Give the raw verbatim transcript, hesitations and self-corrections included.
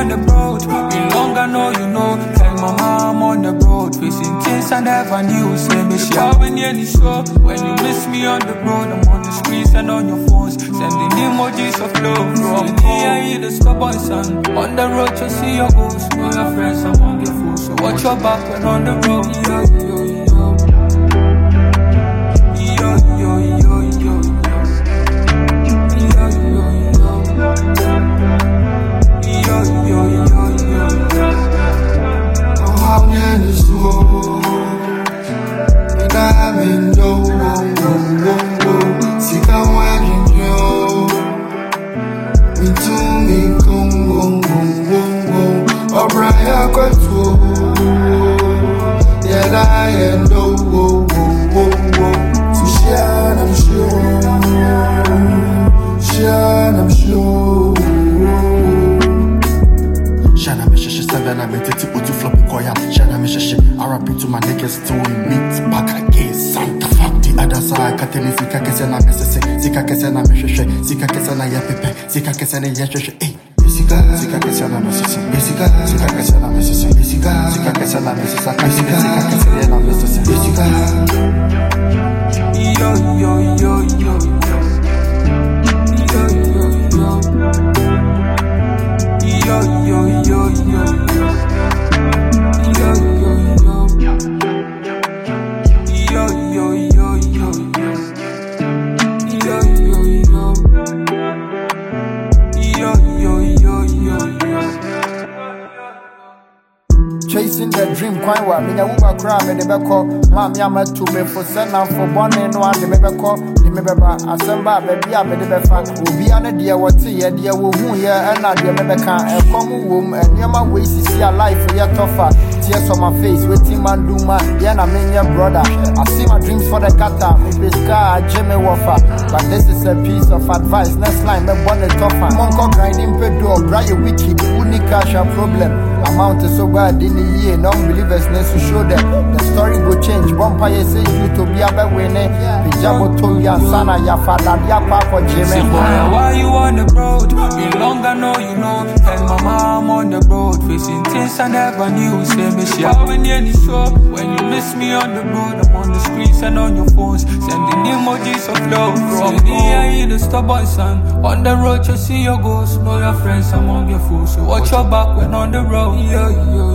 on the road? Been long, I know you know. Tell my mom I'm on the road, facing things I never knew. Say me shout when you any show. When you miss me on the road, I'm on the screens and on your phones, sending emojis of love from me. I hear the stubborn son. On the road to see your goals. Know your friends among your fools, so watch your back when on the road. Yo, yo, yo. Yo, yo, yo, yo, yo. Yo, yo, yo. Yo, yo, yo, yo, yo. Oh, how can you slow? And I'm in no one, one, one, one. See, I'm wagging you. Into me, come, come, come, come, come. Oh, Brian, got to. Yeah, I am no one, one, one. So, Shan, I'm sure. Shan, I'm sure. Shana me shishi seven, I made it to Utu floppy koya. Shana me shishi, R I P to my niggas till we meet back again. Santa fuck the other side, Katini Sika Kesena Messese, Sika Kesena Meshe, Sika Kesena Yapepe, Sika Kesena Yashe, eh. Sika, Sika Kesena Messese, Sika, Sika Kesena Messese, Sika, Sika Kesena Messese, Sika Kesena Messese, Sika. Yo, yo, yo, yo, yo. Yo, yo, yo. Yo, yo, yo, yo, yo. Yo, yo, yo. Yo, yo, yo, yo, yo. Yo, yo, yo. Yo, yo, yo, yo, yo. Chasing the dream, quite well. Me, I will cry, me, the beko. Mammy, I'm a two me for send out for one and one, the beko. Remember, Asamba, baby, I'm the befa. Will be on a dear what tea, a dear womb here, and not the Rebecca, a common womb, and near my waist to see a life for your tougher. Tears on my face, waiting man, do man, then I mean your brother. I see my dreams for the kata, maybe scar, Jimmy Waffa. But this is a piece of advice. Next line, my bonnet tougher. Monko grinding pedo, Brian Wiki, Unica problem. Amount is so bad in the year, non believers needs to show them. The story will change. Vampire say you to be a better winner. Pijabo told ya sana ya father ya papa Jimmy. Why you on the road? Been long I know you know. And my mom on the road, facing things I never knew. Say me shout when you any show. When you miss me on the road, I'm on the screens and on your phones, sending emojis of love from me. I hear the stubborn son. On the road you see your goals. Know your friends among your fools, so watch your back when on the road. Yo, yo.